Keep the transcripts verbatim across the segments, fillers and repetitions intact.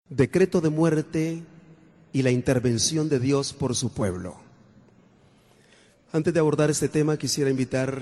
Decreto de muerte y la intervención de Dios por su pueblo. Antes de abordar este tema, quisiera invitar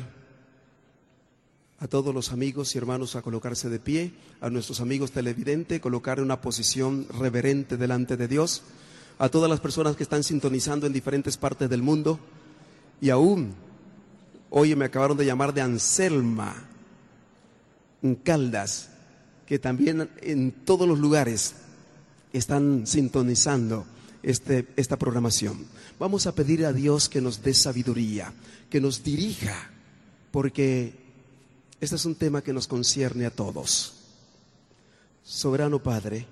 a todos los amigos y hermanos a colocarse de pie, a nuestros amigos televidentes, colocar en una posición reverente delante de Dios, a todas las personas que están sintonizando en diferentes partes del mundo, y aún, hoy me acabaron de llamar de Anselma, en Caldas, que también en todos los lugares están sintonizando este, esta programación. Vamos a pedir a Dios que nos dé sabiduría, que nos dirija, porque este es un tema que nos concierne a todos. Soberano Padre,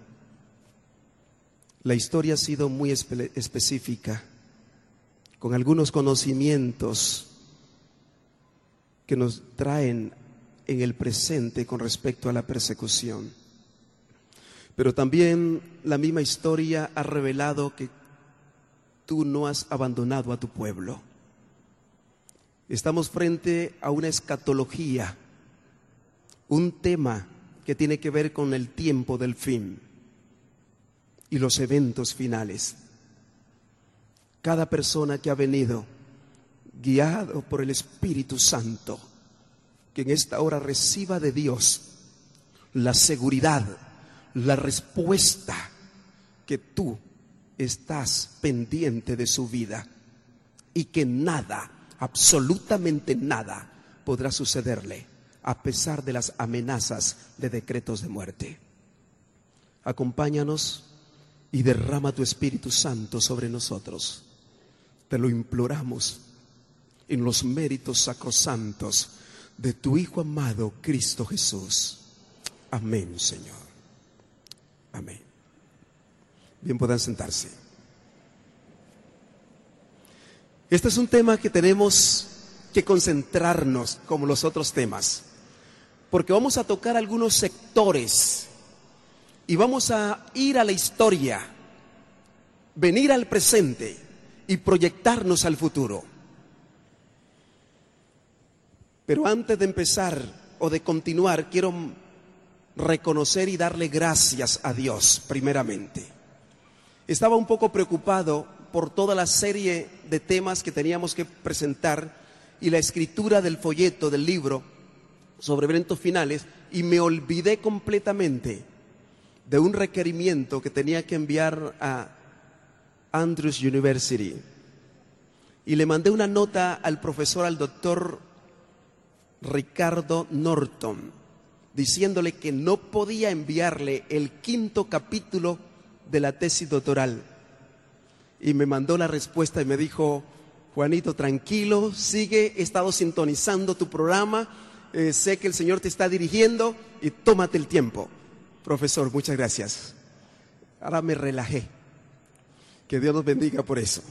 la historia ha sido muy espe- específica, con algunos conocimientos que nos traen en el presente con respecto a la persecución. Pero también la misma historia ha revelado que tú no has abandonado a tu pueblo. Estamos frente a una escatología, un tema que tiene que ver con el tiempo del fin y los eventos finales. Cada persona que ha venido guiado por el Espíritu Santo, que en esta hora reciba de Dios la seguridad, la respuesta que tú estás pendiente de su vida y que nada, absolutamente nada podrá sucederle a pesar de las amenazas de decretos de muerte. Acompáñanos y derrama tu Espíritu Santo sobre nosotros. Te lo imploramos en los méritos sacrosantos de tu Hijo amado Cristo Jesús. Amén, Señor. Amén. Bien, puedan sentarse. Este es un tema que tenemos que concentrarnos como los otros temas, porque vamos a tocar algunos sectores y vamos a ir a la historia, venir al presente y proyectarnos al futuro. Pero antes de empezar o de continuar, quiero reconocer y darle gracias a Dios primeramente. Estaba un poco preocupado por toda la serie de temas que teníamos que presentar y la escritura del folleto, del libro sobre eventos finales, y me olvidé completamente de un requerimiento que tenía que enviar a Andrews University, y le mandé una nota al profesor, al doctor Ricardo Norton, diciéndole que no podía enviarle el quinto capítulo de la tesis doctoral. Y me mandó la respuesta y me dijo: Juanito, tranquilo, sigue, he estado sintonizando tu programa, eh, sé que el Señor te está dirigiendo y tómate el tiempo. Profesor, muchas gracias. Ahora me relajé. Que Dios nos bendiga por eso.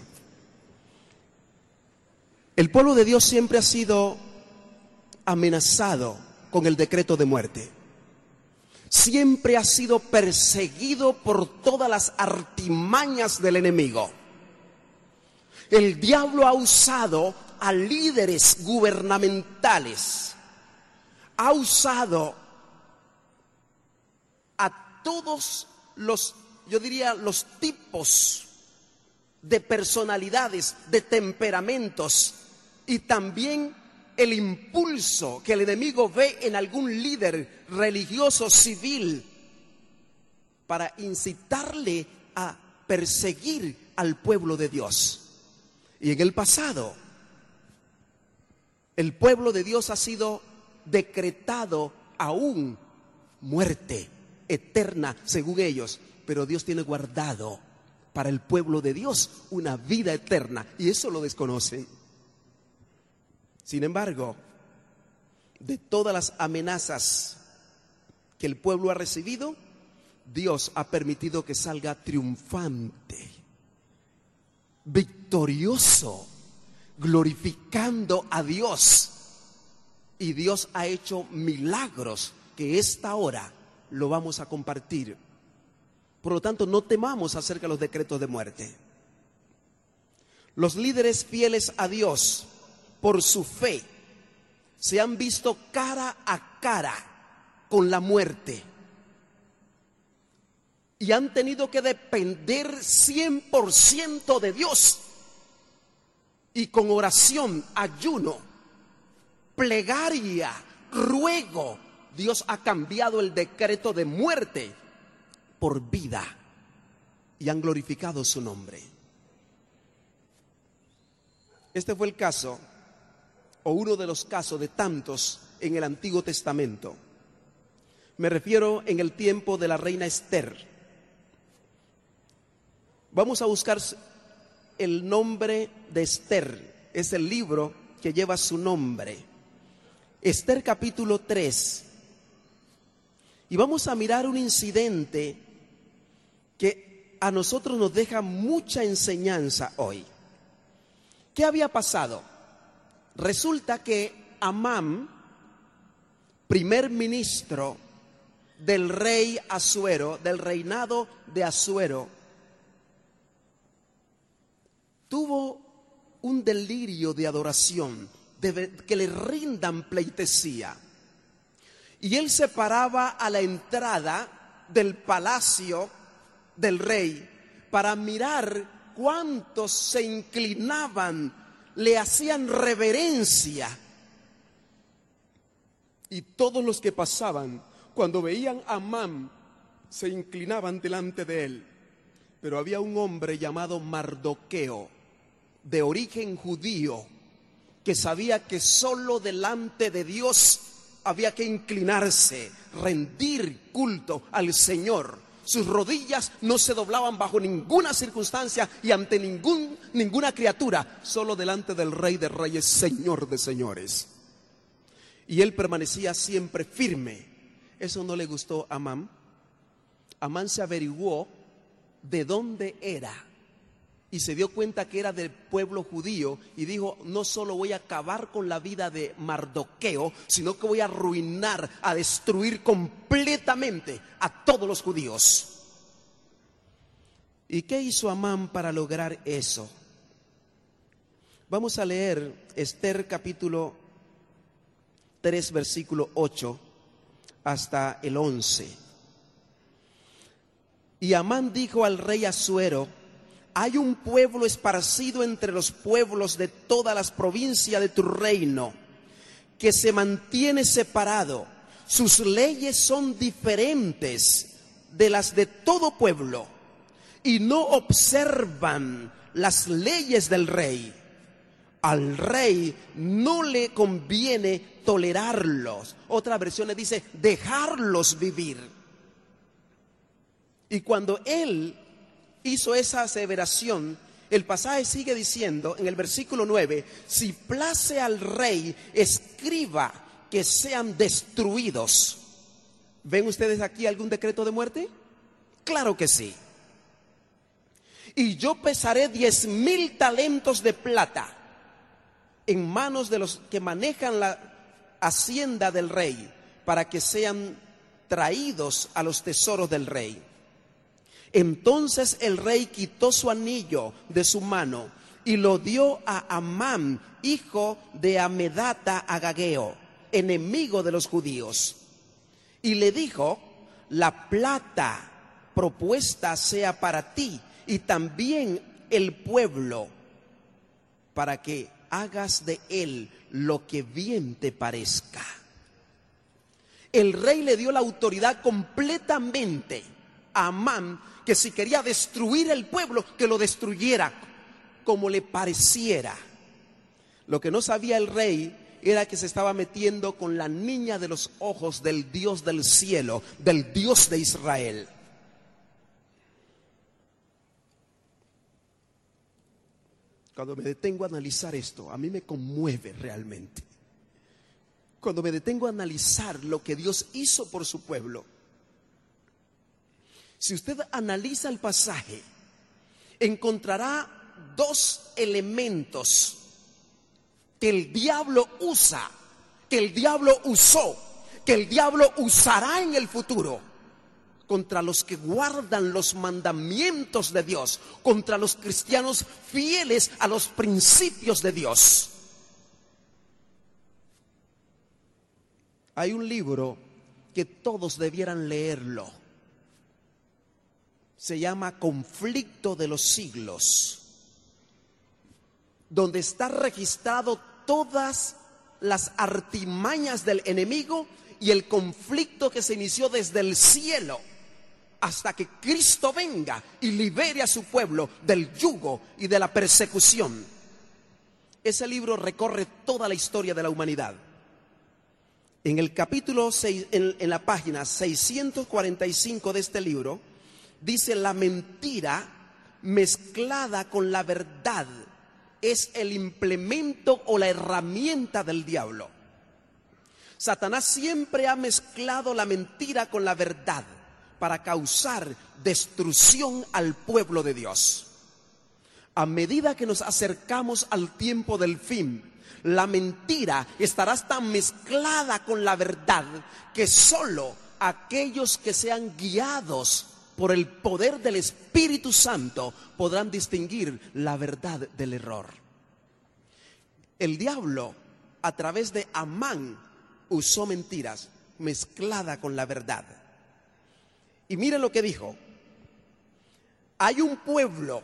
El pueblo de Dios siempre ha sido amenazado con el decreto de muerte. Siempre ha sido perseguido por todas las artimañas del enemigo. El diablo ha usado a líderes gubernamentales, ha usado a todos los, yo diría, los tipos de personalidades, de temperamentos, y también el impulso que el enemigo ve en algún líder religioso, civil, para incitarle a perseguir al pueblo de Dios. Y en el pasado, el pueblo de Dios ha sido decretado aún muerte eterna, según ellos, pero Dios tiene guardado para el pueblo de Dios una vida eterna, y eso lo desconocen. Sin embargo, de todas las amenazas que el pueblo ha recibido, Dios ha permitido que salga triunfante, victorioso, glorificando a Dios. Y Dios ha hecho milagros que esta hora lo vamos a compartir. Por lo tanto, no temamos acerca de los decretos de muerte. Los líderes fieles a Dios, por su fe, se han visto cara a cara con la muerte. y han tenido que depender cien por ciento de Dios. Y con oración, ayuno, plegaria, ruego, Dios ha cambiado el decreto de muerte por vida y han glorificado su nombre. Este fue el caso, o uno de los casos de tantos en el Antiguo Testamento. Me refiero en el tiempo de la reina Esther. Vamos a buscar el nombre de Esther. Es el libro que lleva su nombre. Esther capítulo tres. Y vamos a mirar un incidente que a nosotros nos deja mucha enseñanza hoy. ¿Qué había pasado? Resulta que Amán, primer ministro del rey Asuero, del reinado de Asuero, tuvo un delirio de adoración, de que le rindan pleitesía. Y él se paraba a la entrada del palacio del rey para mirar cuántos se inclinaban, le hacían reverencia. Y todos los que pasaban, cuando veían a Amán, se inclinaban delante de él. Pero había un hombre llamado Mardoqueo, de origen judío, que sabía que solo delante de Dios había que inclinarse, rendir culto al Señor. Sus rodillas no se doblaban bajo ninguna circunstancia y ante ningún, ninguna criatura, solo delante del Rey de Reyes, Señor de Señores. Y él permanecía siempre firme. Eso no le gustó a Amán. Amán se averiguó de dónde era y se dio cuenta que era del pueblo judío y dijo: no solo voy a acabar con la vida de Mardoqueo, sino que voy a arruinar, a destruir completamente a todos los judíos. ¿Y qué hizo Amán para lograr eso? Vamos a leer Esther capítulo tres, versículo ocho hasta el once. Y Amán dijo al rey Asuero: hay un pueblo esparcido entre los pueblos de todas las provincias de tu reino, que se mantiene separado. Sus leyes son diferentes de las de todo pueblo, y no observan las leyes del rey. Al rey no le conviene tolerarlos. Otra versión le dice dejarlos vivir. Y cuando él hizo esa aseveración, el pasaje sigue diciendo en el versículo nueve: si place al rey, escriba que sean destruidos. ¿Ven ustedes aquí algún decreto de muerte? Claro que sí. Y yo pesaré diez mil talentos de plata en manos de los que manejan la hacienda del rey, para que sean traídos a los tesoros del rey. Entonces el rey quitó su anillo de su mano y lo dio a Amán, hijo de Amedata Agageo, enemigo de los judíos. Y le dijo: la plata propuesta sea para ti y también el pueblo, para que hagas de él lo que bien te parezca. El rey le dio la autoridad completamente a Amán, que si quería destruir el pueblo, que lo destruyera como le pareciera. Lo que no sabía el rey era que se estaba metiendo con la niña de los ojos del Dios del cielo, del Dios de Israel. Cuando me detengo a analizar esto, a mí me conmueve realmente. Cuando me detengo a analizar lo que Dios hizo por su pueblo. Si usted analiza el pasaje, encontrará dos elementos que el diablo usa, que el diablo usó, que el diablo usará en el futuro contra los que guardan los mandamientos de Dios, contra los cristianos fieles a los principios de Dios. Hay un libro que todos debieran leerlo. se llama Conflicto de los Siglos, donde está registrado todas las artimañas del enemigo y el conflicto que se inició desde el cielo hasta que Cristo venga y libere a su pueblo del yugo y de la persecución. Ese libro recorre toda la historia de la humanidad. En el capítulo seis, en, en la página seiscientos cuarenta y cinco de este libro, dice: la mentira mezclada con la verdad es el implemento o la herramienta del diablo. Satanás siempre ha mezclado la mentira con la verdad para causar destrucción al pueblo de Dios. A medida que nos acercamos al tiempo del fin, la mentira estará tan mezclada con la verdad que solo aquellos que sean guiados por el poder del Espíritu Santo podrán distinguir la verdad del error. El diablo, a través de Amán, usó mentiras mezclada con la verdad. Y miren lo que dijo: hay un pueblo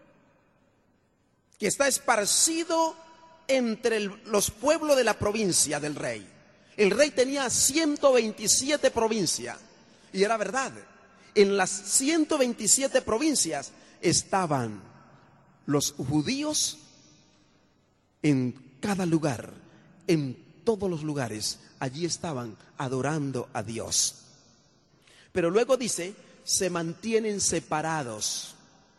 que está esparcido entre el, los pueblos de la provincia del rey. El rey tenía ciento veintisiete provincias, y era verdad. En las ciento veintisiete provincias estaban los judíos en cada lugar, en todos los lugares. Allí estaban adorando a Dios. Pero luego dice: se mantienen separados,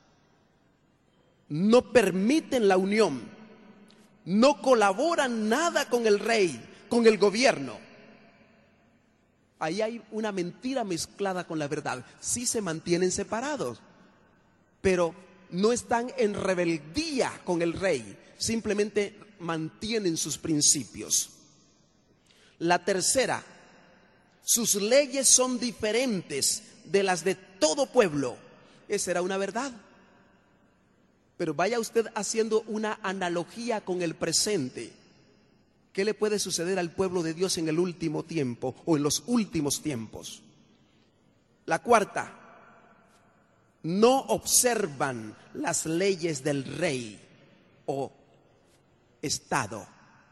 no permiten la unión, no colaboran nada con el rey, con el gobierno. Ahí hay una mentira mezclada con la verdad. Sí se mantienen separados, pero no están en rebeldía con el rey, simplemente mantienen sus principios. La tercera: sus leyes son diferentes de las de todo pueblo. Esa era una verdad. Pero vaya usted haciendo una analogía con el presente. ¿Qué le puede suceder al pueblo de Dios en el último tiempo o en los últimos tiempos? La cuarta: no observan las leyes del rey o Estado.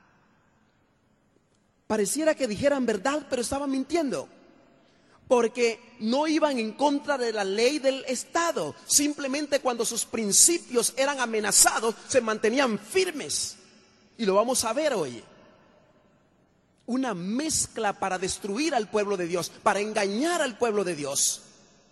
Pareciera que dijeran verdad, pero estaban mintiendo, porque no iban en contra de la ley del Estado. Simplemente cuando sus principios eran amenazados, se mantenían firmes. Y lo vamos a ver hoy. Una mezcla para destruir al pueblo de Dios, para engañar al pueblo de Dios.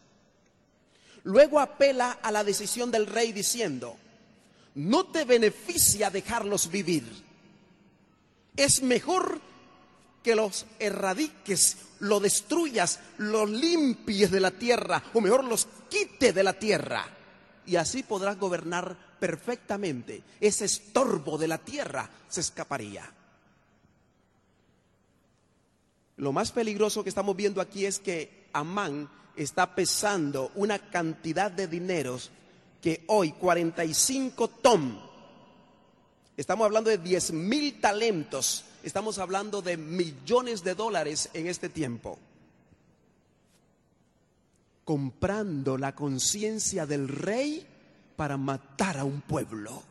Luego apela a la decisión del rey diciendo: no te beneficia dejarlos vivir. Es mejor que los erradiques, lo destruyas, los limpies de la tierra, o mejor los quite de la tierra, y así podrás gobernar perfectamente. Ese estorbo de la tierra se escaparía. Lo más peligroso que estamos viendo aquí es que Amán está pesando una cantidad de dineros que hoy, cuarenta y cinco ton, estamos hablando de diez mil talentos, estamos hablando de millones de dólares en este tiempo, comprando la conciencia del rey para matar a un pueblo.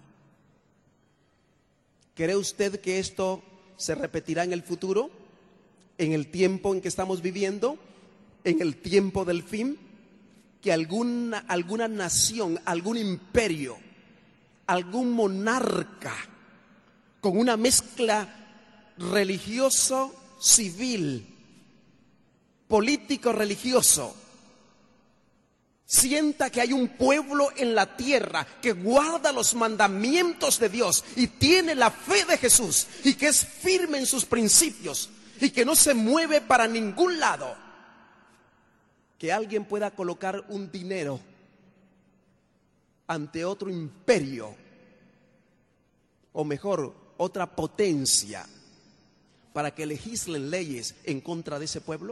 ¿Cree usted que esto se repetirá en el futuro? ¿En el tiempo en que estamos viviendo? ¿En el tiempo del fin? Que alguna, alguna nación, algún imperio, algún monarca con una mezcla religioso, civil, político, religioso, sienta que hay un pueblo en la tierra que guarda los mandamientos de Dios y tiene la fe de Jesús y que es firme en sus principios y que no se mueve para ningún lado, que alguien pueda colocar un dinero ante otro imperio, o mejor, otra potencia, para que legislen leyes en contra de ese pueblo.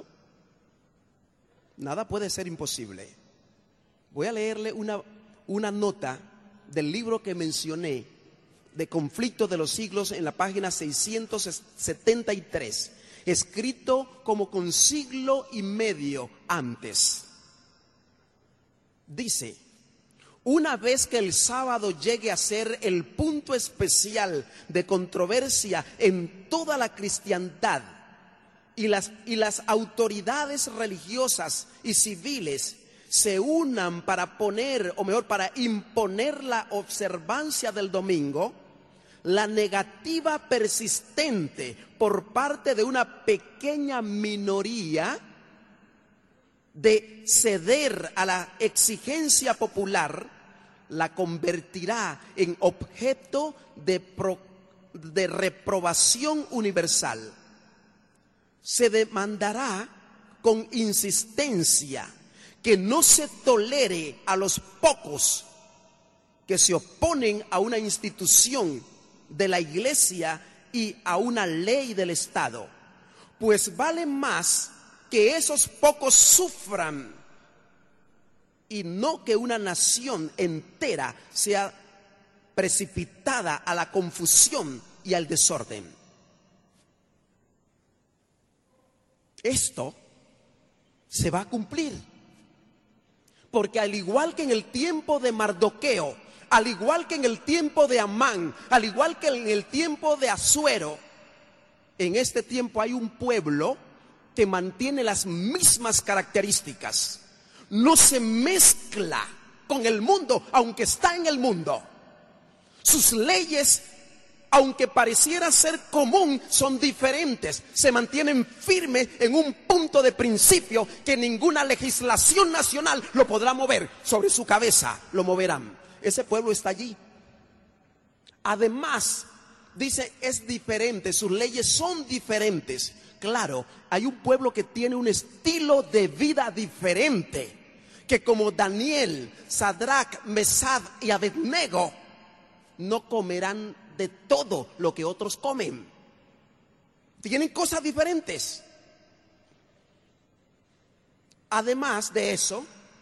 Nada puede ser imposible. Voy a leerle una, una nota del libro que mencioné, de Conflicto de los Siglos, en la página seiscientos setenta y tres, escrito como con siglo y medio antes. Dice: una vez que el sábado llegue a ser el punto especial de controversia en toda la cristiandad, y las, y las autoridades religiosas y civiles se unan para poner, o mejor, para imponer la observancia del domingo, la negativa persistente por parte de una pequeña minoría de ceder a la exigencia popular la convertirá en objeto de, pro, de reprobación universal. Se demandará con insistencia que no se tolere a los pocos que se oponen a una institución de la iglesia y a una ley del Estado, pues vale más que esos pocos sufran y no que una nación entera sea precipitada a la confusión y al desorden. Esto se va a cumplir, porque al igual que en el tiempo de Mardoqueo, al igual que en el tiempo de Amán, al igual que en el tiempo de Asuero, en este tiempo hay un pueblo que mantiene las mismas características. No se mezcla con el mundo, aunque está en el mundo. Sus leyes, aunque pareciera ser común, son diferentes. Se mantienen firmes en un punto de principio que ninguna legislación nacional lo podrá mover. Sobre su cabeza lo moverán. Ese pueblo está allí. Además, dice, es diferente, sus leyes son diferentes. Claro, hay un pueblo que tiene un estilo de vida diferente, que como Daniel, Sadrach, Mesad y Abednego no comerán de todo lo que otros comen. Tienen cosas diferentes. Además de eso,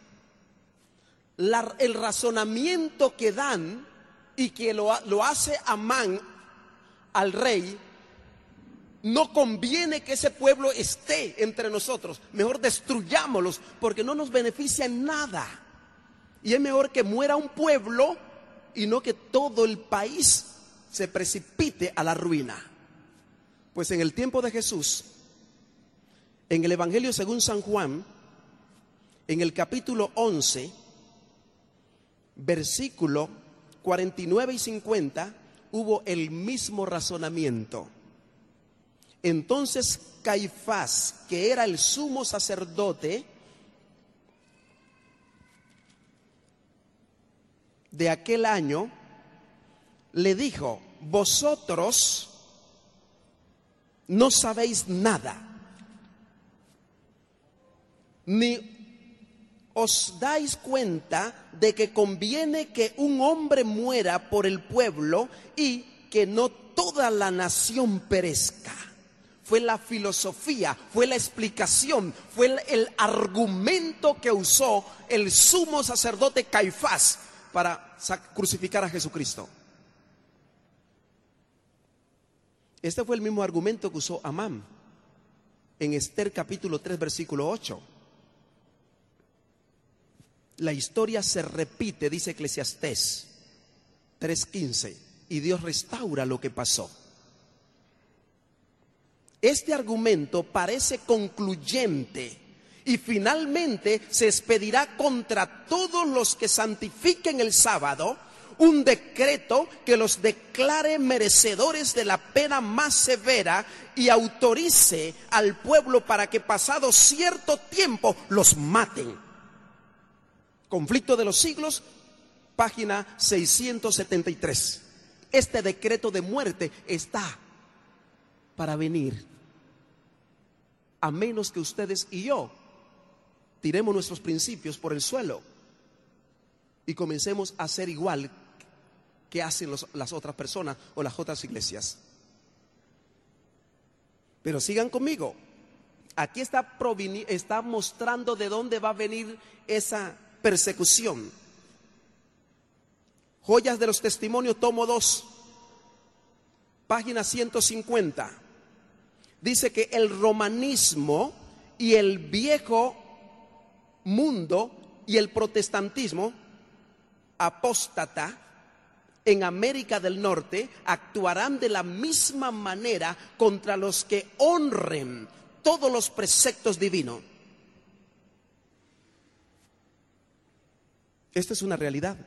la, el razonamiento que dan y que lo, lo hace Amán al rey: no conviene que ese pueblo esté entre nosotros, mejor destruyámoslos porque no nos beneficia en nada. Y es mejor que muera un pueblo y no que todo el país se precipite a la ruina. Pues en el tiempo de Jesús, en el Evangelio según San Juan, en el capítulo once, versículo cuarenta y nueve y cincuenta, hubo el mismo razonamiento. Entonces Caifás, que era el sumo sacerdote de aquel año, le dijo: vosotros no sabéis nada, ni os dais cuenta de que conviene que un hombre muera por el pueblo y que no toda la nación perezca. Fue la filosofía, fue la explicación, fue el, el argumento que usó el sumo sacerdote Caifás para crucificar a Jesucristo. Este fue el mismo argumento que usó Amán en Esther capítulo tres versículo ocho. La historia se repite, dice Eclesiastés tres quince, y Dios restaura lo que pasó. Este argumento parece concluyente y finalmente se expedirá contra todos los que santifiquen el sábado un decreto que los declare merecedores de la pena más severa y autorice al pueblo para que pasado cierto tiempo los maten. Conflicto de los siglos, página seiscientos setenta y tres. Este decreto de muerte está para venir, a menos que ustedes y yo tiremos nuestros principios por el suelo y comencemos a hacer igual que hacen los, las otras personas o las otras iglesias. Pero sigan conmigo. Aquí está, está mostrando de dónde va a venir esa persecución. Joyas de los Testimonios, tomo dos, página ciento cincuenta. Dice que el romanismo y el viejo mundo y el protestantismo apóstata en América del Norte actuarán de la misma manera contra los que honren todos los preceptos divinos. Esta es una realidad.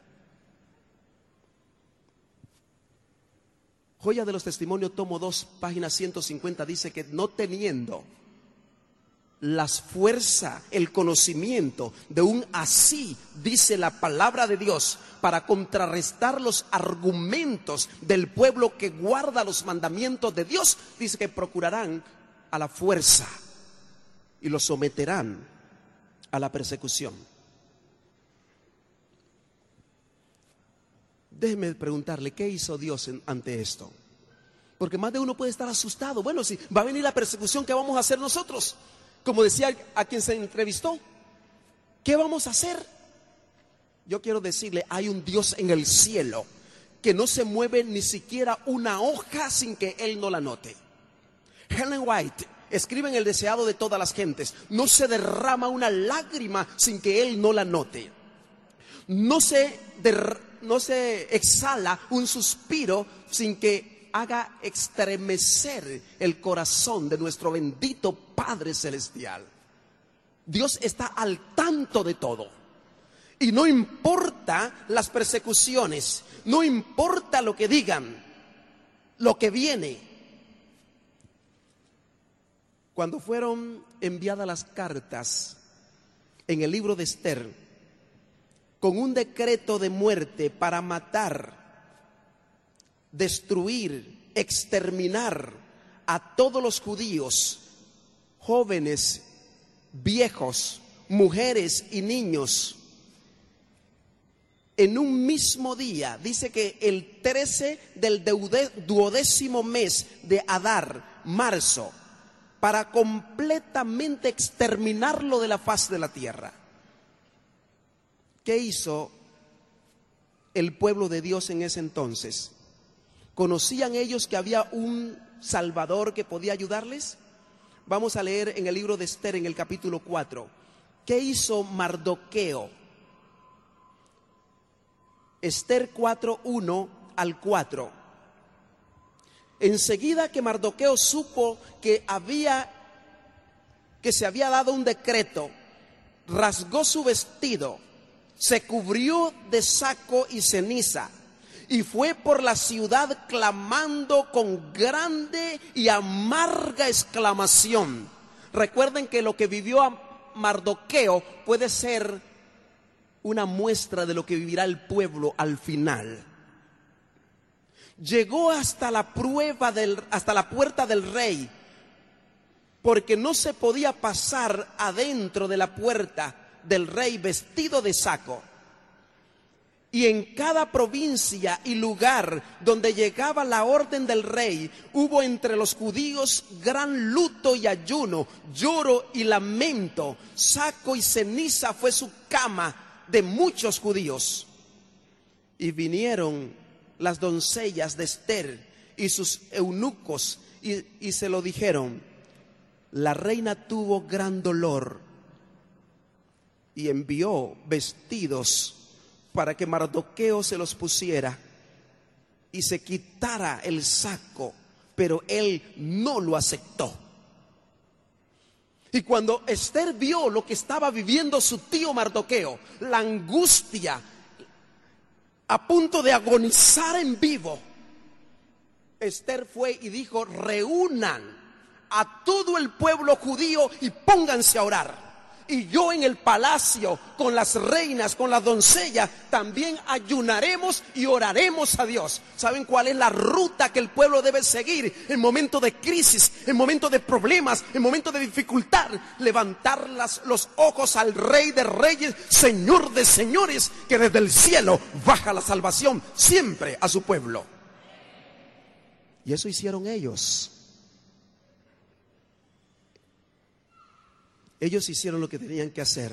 Joya de los Testimonios, tomo dos, página ciento cincuenta, dice que no teniendo las fuerzas, el conocimiento de un así, dice la palabra de Dios, para contrarrestar los argumentos del pueblo que guarda los mandamientos de Dios, dice que procurarán a la fuerza y los someterán a la persecución. Déjeme preguntarle, ¿qué hizo Dios en, ante esto? Porque más de uno puede estar asustado. Bueno, si va a venir la persecución, ¿qué vamos a hacer nosotros? Como decía a quien se entrevistó, ¿qué vamos a hacer? Yo quiero decirle, hay un Dios en el cielo que no se mueve ni siquiera una hoja sin que Él no la note. Ellen White escribe en El deseado de todas las gentes, no se derrama una lágrima sin que Él no la note. No se, der, no se exhala un suspiro sin que haga estremecer el corazón de nuestro bendito Padre Celestial. Dios está al tanto de todo. Y no importa las persecuciones, no importa lo que digan, lo que viene. Cuando fueron enviadas las cartas en el libro de Esther, con un decreto de muerte para matar, destruir, exterminar a todos los judíos, jóvenes, viejos, mujeres y niños, en un mismo día. Dice que el trece del duodécimo mes de Adar, marzo, para completamente exterminarlo de la faz de la tierra. ¿Qué hizo el pueblo de Dios en ese entonces? ¿Conocían ellos que había un Salvador que podía ayudarles? Vamos a leer en el libro de Esther, en el capítulo cuatro. ¿Qué hizo Mardoqueo? Esther cuatro, uno al cuatro. Enseguida que Mardoqueo supo que había, que se había dado un decreto, rasgó su vestido, se cubrió de saco y ceniza, y fue por la ciudad clamando con grande y amarga exclamación. Recuerden que lo que vivió Mardoqueo puede ser una muestra de lo que vivirá el pueblo al final. Llegó hasta la prueba del, hasta la puerta del rey, porque no se podía pasar adentro de la puerta del rey vestido de saco. Y en cada provincia y lugar donde llegaba la orden del rey, hubo entre los judíos gran luto y ayuno, lloro y lamento. Saco y ceniza fue su cama de muchos judíos. Y vinieron las doncellas de Esther y sus eunucos y, y se lo dijeron. La reina tuvo gran dolor y envió vestidos para que Mardoqueo se los pusiera y se quitara el saco, pero él no lo aceptó. Y cuando Esther vio lo que estaba viviendo su tío Mardoqueo, la angustia, a punto de agonizar en vivo, Esther fue y dijo: reúnan a todo el pueblo judío y pónganse a orar. Y yo en el palacio, con las reinas, con las doncellas, también ayunaremos y oraremos a Dios. ¿Saben cuál es la ruta que el pueblo debe seguir en momentos de crisis, en momentos de problemas, en momentos de dificultad? Levantar las, los ojos al Rey de Reyes, Señor de Señores, que desde el cielo baja la salvación siempre a su pueblo. Y eso hicieron ellos. Ellos hicieron lo que tenían que hacer.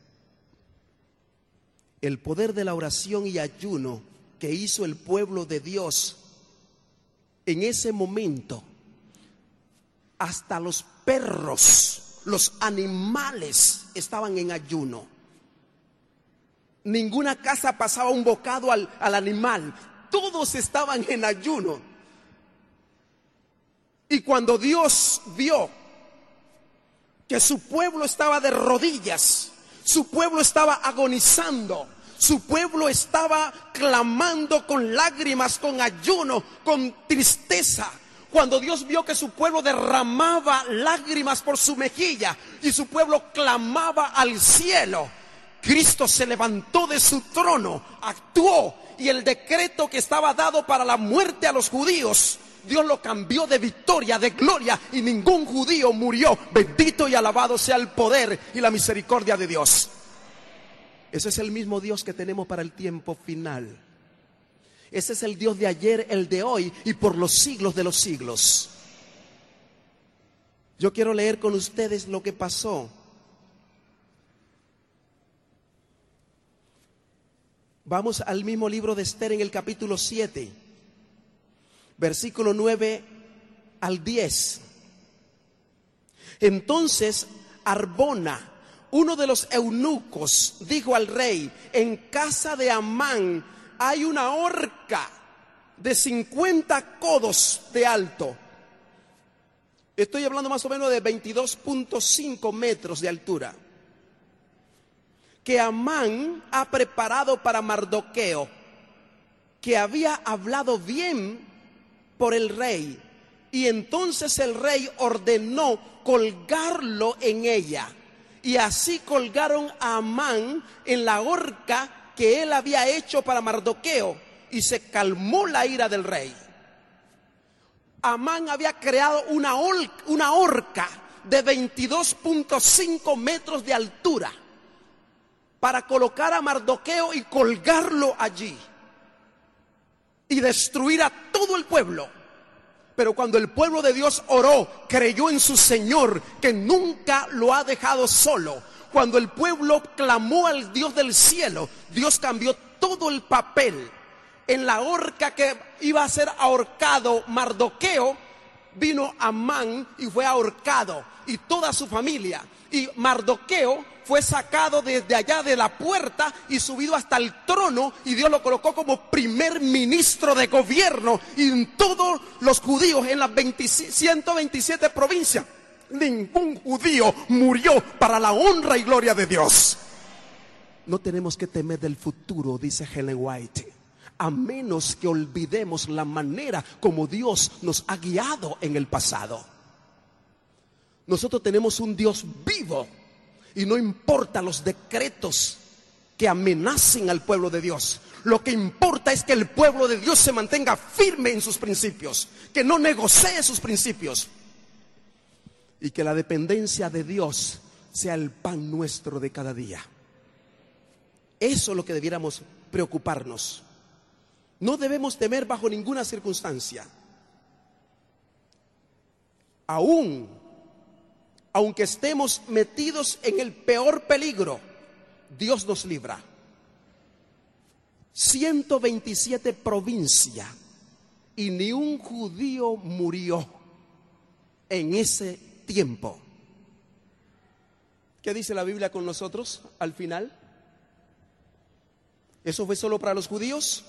El poder de la oración y ayuno que hizo el pueblo de Dios en ese momento, hasta los perros, los animales estaban en ayuno. Ninguna casa pasaba un bocado al, al animal. Todos estaban en ayuno. Y cuando Dios vio que su pueblo estaba de rodillas, su pueblo estaba agonizando, su pueblo estaba clamando con lágrimas, con ayuno, con tristeza. Cuando Dios vio que su pueblo derramaba lágrimas por su mejilla y su pueblo clamaba al cielo, Cristo se levantó de su trono, actuó, y el decreto que estaba dado para la muerte a los judíos, Dios lo cambió de victoria, de gloria, y ningún judío murió. Bendito y alabado sea el poder y la misericordia de Dios. Ese es el mismo Dios que tenemos para el tiempo final. Ese es el Dios de ayer, el de hoy y por los siglos de los siglos. Yo quiero leer con ustedes lo que pasó. Vamos al mismo libro de Esther en el capítulo siete, versículo nueve al diez. Entonces Arbona, uno de los eunucos, dijo al rey: en casa de Amán hay una horca de cincuenta codos de alto. Estoy hablando más o menos de veintidós punto cinco metros de altura, que Amán ha preparado para Mardoqueo, que había hablado bien por el rey. Y entonces el rey ordenó colgarlo en ella. Y así colgaron a Amán en la horca que él había hecho para Mardoqueo, y se calmó la ira del rey. Amán había creado una, hol- una horca de veintidós punto cinco metros de altura para colocar a Mardoqueo y colgarlo allí y destruir a todo el pueblo. Pero cuando el pueblo de Dios oró, creyó en su Señor, que nunca lo ha dejado solo. Cuando el pueblo clamó al Dios del cielo, Dios cambió todo el papel. En la horca que iba a ser ahorcado Mardoqueo, vino Amán y fue ahorcado, y toda su familia. Y Mardoqueo fue sacado desde allá de la puerta y subido hasta el trono, y Dios lo colocó como primer ministro de gobierno. Y en todos los judíos, en las ciento veintisiete provincias, ningún judío murió, para la honra y gloria de Dios. No tenemos que temer del futuro, dice Ellen White, a menos que olvidemos la manera como Dios nos ha guiado en el pasado. Nosotros tenemos un Dios vivo, y no importa los decretos que amenacen al pueblo de Dios. Lo que importa es que el pueblo de Dios se mantenga firme en sus principios, que no negocie sus principios, y que la dependencia de Dios sea el pan nuestro de cada día. Eso es lo que debiéramos preocuparnos. No debemos temer bajo ninguna circunstancia. Aún, aunque estemos metidos en el peor peligro, Dios nos libra. ciento veintisiete provincias, y ni un judío murió en ese tiempo. ¿Qué dice la Biblia con nosotros al final? ¿Eso fue solo para los judíos?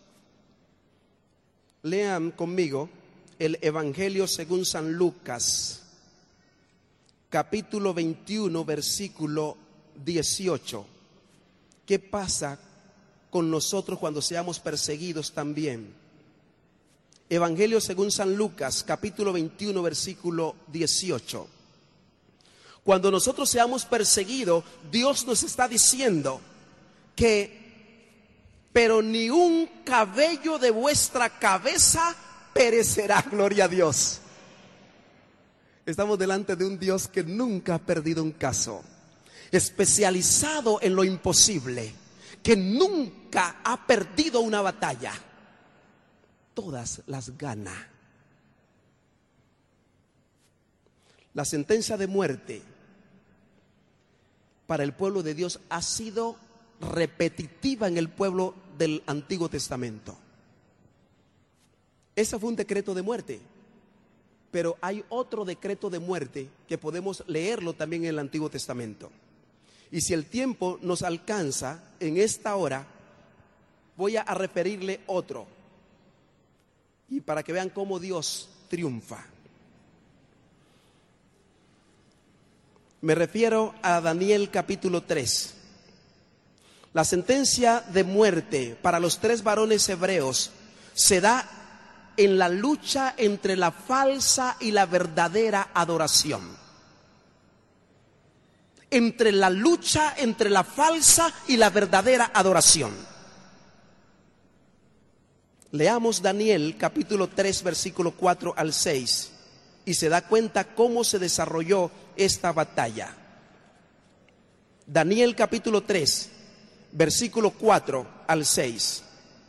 Lean conmigo el Evangelio según San Lucas, capítulo veintiuno, versículo dieciocho. ¿Qué pasa con nosotros cuando seamos perseguidos también? Evangelio según San Lucas, capítulo veintiuno, versículo dieciocho. Cuando nosotros seamos perseguidos, Dios nos está diciendo que pero ni un cabello de vuestra cabeza perecerá. Gloria a Dios. Estamos delante de un Dios que nunca ha perdido un caso, especializado en lo imposible, que nunca ha perdido una batalla. Todas las gana. La sentencia de muerte para el pueblo de Dios ha sido repetitiva en el pueblo del Antiguo Testamento. Ese fue un decreto de muerte, pero hay otro decreto de muerte que podemos leerlo también en el Antiguo Testamento. Y si el tiempo nos alcanza en esta hora, voy a referirle otro. Y para que vean cómo Dios triunfa. Me refiero a Daniel capítulo tres. La sentencia de muerte para los tres varones hebreos se da en la lucha entre la falsa y la verdadera adoración. Entre la lucha entre la falsa y la verdadera adoración. Leamos Daniel capítulo tres, versículo cuatro al seis, y se da cuenta cómo se desarrolló esta batalla. Daniel capítulo tres, versículo cuatro al seis.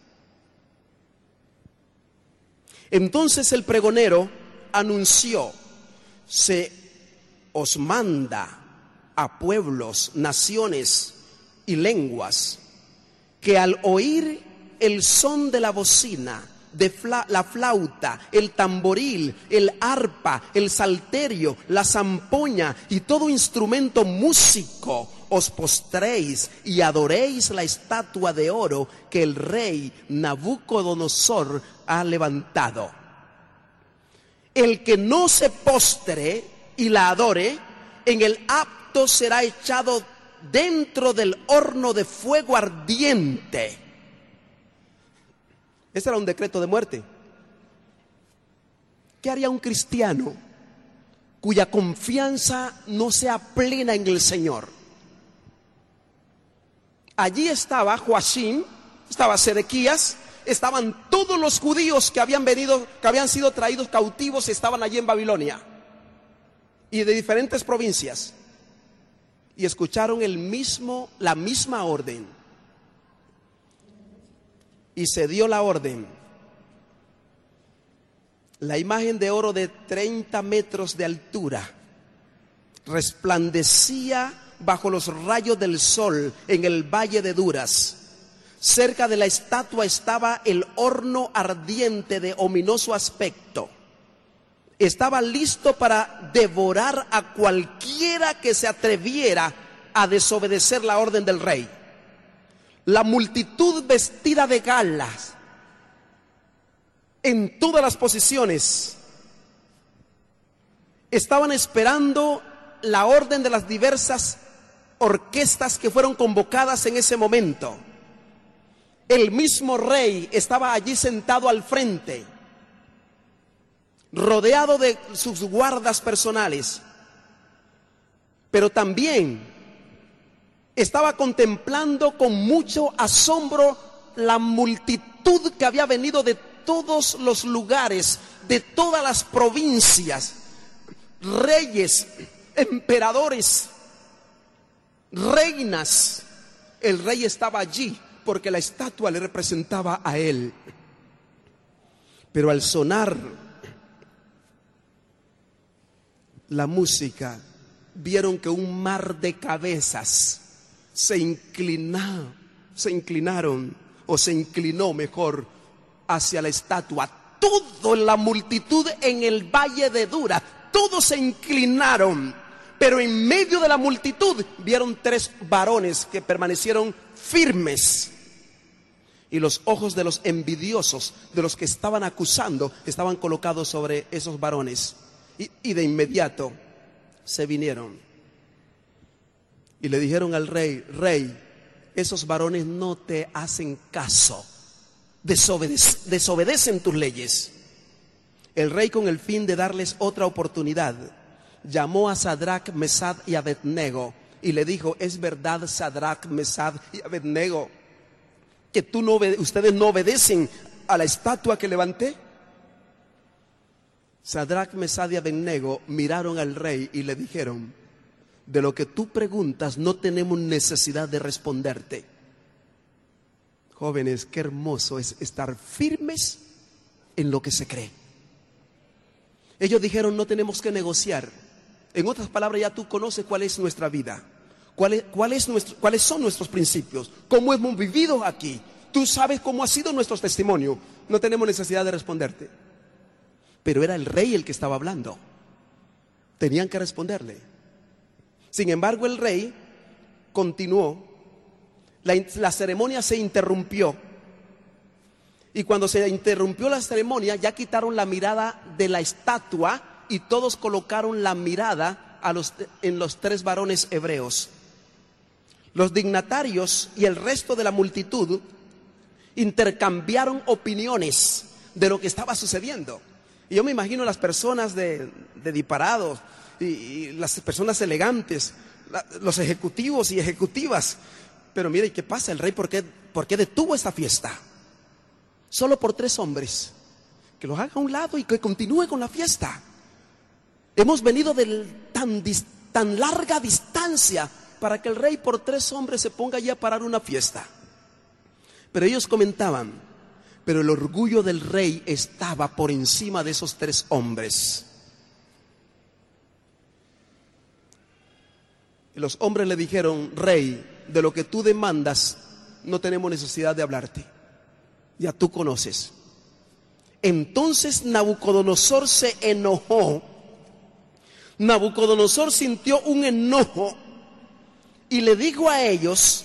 Entonces el pregonero anunció: se os manda a pueblos, naciones y lenguas que al oír el son de la bocina, de fla, la flauta, el tamboril, el arpa, el salterio, la zampoña y todo instrumento músico, os postréis y adoréis la estatua de oro que el rey Nabucodonosor ha levantado. El que no se postre y la adore, en el acto será echado dentro del horno de fuego ardiente. Ese era un decreto de muerte. ¿Qué haría un cristiano cuya confianza no sea plena en el Señor? Allí estaba Joacim, estaba Sedequías, estaban todos los judíos que habían venido, que habían sido traídos cautivos, estaban allí en Babilonia y de diferentes provincias, y escucharon el mismo, la misma orden, y se dio la orden. La imagen de oro de treinta metros de altura resplandecía bajo los rayos del sol en el valle de Duras. Cerca de la estatua estaba el horno ardiente de ominoso aspecto. Estaba listo para devorar a cualquiera que se atreviera a desobedecer la orden del rey. La multitud vestida de galas, en todas las posiciones, estaban esperando la orden de las diversas orquestas que fueron convocadas en ese momento. El mismo rey estaba allí sentado al frente, rodeado de sus guardas personales, pero también estaba contemplando con mucho asombro la multitud que había venido de todos los lugares, de todas las provincias, reyes, emperadores, reinas. El rey estaba allí porque la estatua le representaba a él. Pero al sonar la música, vieron que un mar de cabezas se inclinó, se inclinaron, o se inclinó mejor, hacia la estatua. Todo la multitud en el valle de Dura, todos se inclinaron, pero en medio de la multitud vieron tres varones que permanecieron firmes. Y los ojos de los envidiosos, de los que estaban acusando, estaban colocados sobre esos varones. Y, y de inmediato se vinieron y le dijeron al rey: rey, esos varones no te hacen caso, desobedec- desobedecen tus leyes. El rey, con el fin de darles otra oportunidad, llamó a Sadrach, Mesad y Abednego y le dijo: es verdad, Sadrach, Mesad y Abednego, que tú no obede- ustedes no obedecen a la estatua que levanté. Sadrach, Mesad y Abednego miraron al rey y le dijeron: de lo que tú preguntas no tenemos necesidad de responderte. Jóvenes, qué hermoso es estar firmes en lo que se cree. Ellos dijeron: no tenemos que negociar. En otras palabras, ya tú conoces cuál es nuestra vida, cuál es, cuál es nuestro, cuáles son nuestros principios, cómo hemos vivido aquí. Tú sabes cómo ha sido nuestro testimonio. No tenemos necesidad de responderte. Pero era el rey el que estaba hablando. Tenían que responderle. Sin embargo, el rey continuó, la, la ceremonia se interrumpió. Y cuando se interrumpió la ceremonia, ya quitaron la mirada de la estatua y todos colocaron la mirada a los, en los tres varones hebreos. Los dignatarios y el resto de la multitud intercambiaron opiniones de lo que estaba sucediendo. Y yo me imagino las personas de, de disparados y, y las personas elegantes, la, los ejecutivos y ejecutivas. Pero mire, ¿qué pasa? El rey, ¿por qué, por qué detuvo esta fiesta? Solo por tres hombres. Que los haga a un lado y que continúe con la fiesta. Hemos venido de tan, tan larga distancia para que el rey por tres hombres se ponga allí a parar una fiesta. Pero ellos comentaban, pero el orgullo del rey estaba por encima de esos tres hombres. Y los hombres le dijeron, rey, de lo que tú demandas no tenemos necesidad de hablarte. Ya tú conoces. Entonces Nabucodonosor se enojó. Nabucodonosor sintió un enojo y le dijo a ellos,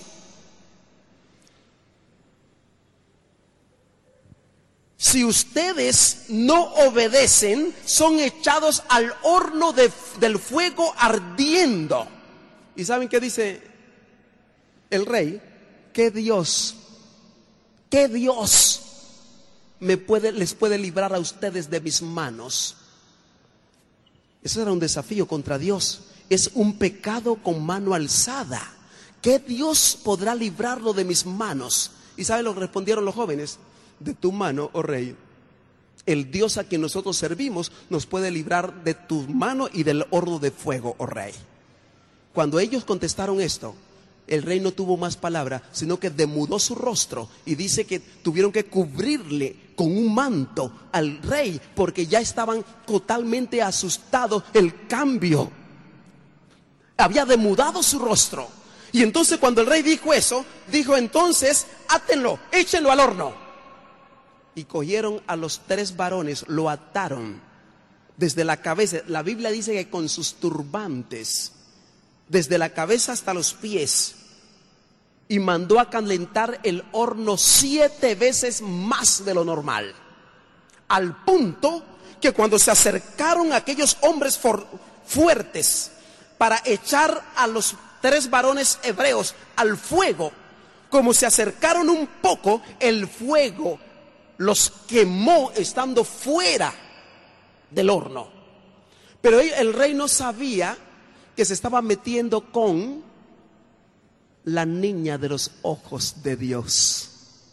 si ustedes no obedecen, son echados al horno de, del fuego ardiendo. ¿Y saben qué dice el rey? Que Dios, que Dios me puede, les puede librar a ustedes de mis manos. Ese era un desafío contra Dios. Es un pecado con mano alzada. ¿Qué Dios podrá librarlo de mis manos? ¿Y saben lo que respondieron los jóvenes? De tu mano, oh rey. El Dios a quien nosotros servimos nos puede librar de tu mano y del horno de fuego, oh rey. Cuando ellos contestaron esto, el rey no tuvo más palabra, sino que demudó su rostro y dice que tuvieron que cubrirle con un manto al rey porque ya estaban totalmente asustados. El cambio había demudado su rostro. Y entonces cuando el rey dijo eso, dijo entonces, átenlo, échenlo al horno. Y cogieron a los tres varones, lo ataron desde la cabeza. La Biblia dice que con sus turbantes, desde la cabeza hasta los pies, y mandó a calentar el horno siete veces más de lo normal, al punto que cuando se acercaron aquellos hombres fuertes para echar a los tres varones hebreos al fuego, como se acercaron un poco, el fuego los quemó estando fuera del horno. Pero el rey no sabía que se estaba metiendo con la niña de los ojos de Dios.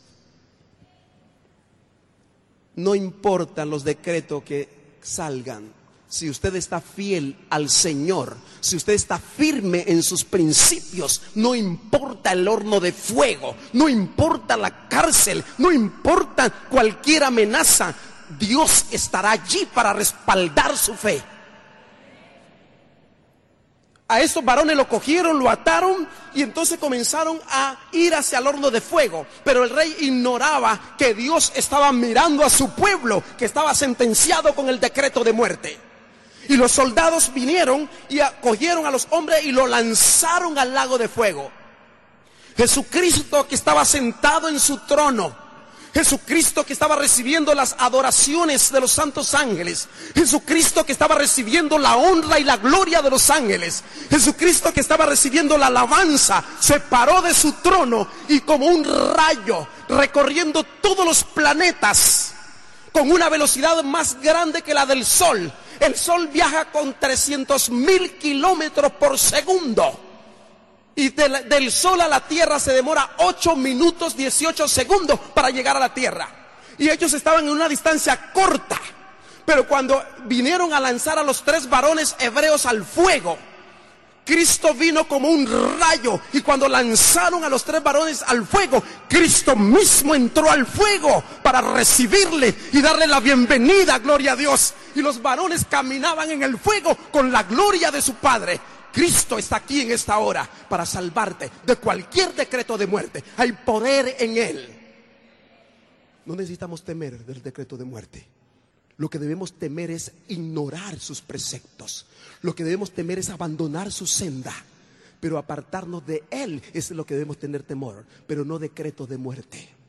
No importan los decretos que salgan, si usted está fiel al Señor, si usted está firme en sus principios, no importa el horno de fuego, no importa la cárcel, no importa cualquier amenaza, Dios estará allí para respaldar su fe. A estos varones lo cogieron, lo ataron y entonces comenzaron a ir hacia el horno de fuego. Pero el rey ignoraba que Dios estaba mirando a su pueblo, que estaba sentenciado con el decreto de muerte. Y los soldados vinieron y cogieron a los hombres y lo lanzaron al lago de fuego. Jesucristo, que estaba sentado en su trono, Jesucristo que estaba recibiendo las adoraciones de los santos ángeles, Jesucristo que estaba recibiendo la honra y la gloria de los ángeles, Jesucristo que estaba recibiendo la alabanza, se paró de su trono y como un rayo recorriendo todos los planetas con una velocidad más grande que la del sol. El sol viaja con trescientos mil kilómetros por segundo. Y del, del sol a la tierra se demora ocho minutos dieciocho segundos para llegar a la tierra. Y ellos estaban en una distancia corta. Pero cuando vinieron a lanzar a los tres varones hebreos al fuego, Cristo vino como un rayo. Y cuando lanzaron a los tres varones al fuego, Cristo mismo entró al fuego para recibirle y darle la bienvenida, gloria a Dios. Y los varones caminaban en el fuego con la gloria de su Padre. Cristo está aquí en esta hora para salvarte de cualquier decreto de muerte. Hay poder en Él. No necesitamos temer del decreto de muerte. Lo que debemos temer es ignorar sus preceptos. Lo que debemos temer es abandonar su senda. pero apartarnos de Él es lo que debemos tener temor, pero no decretos de muerte.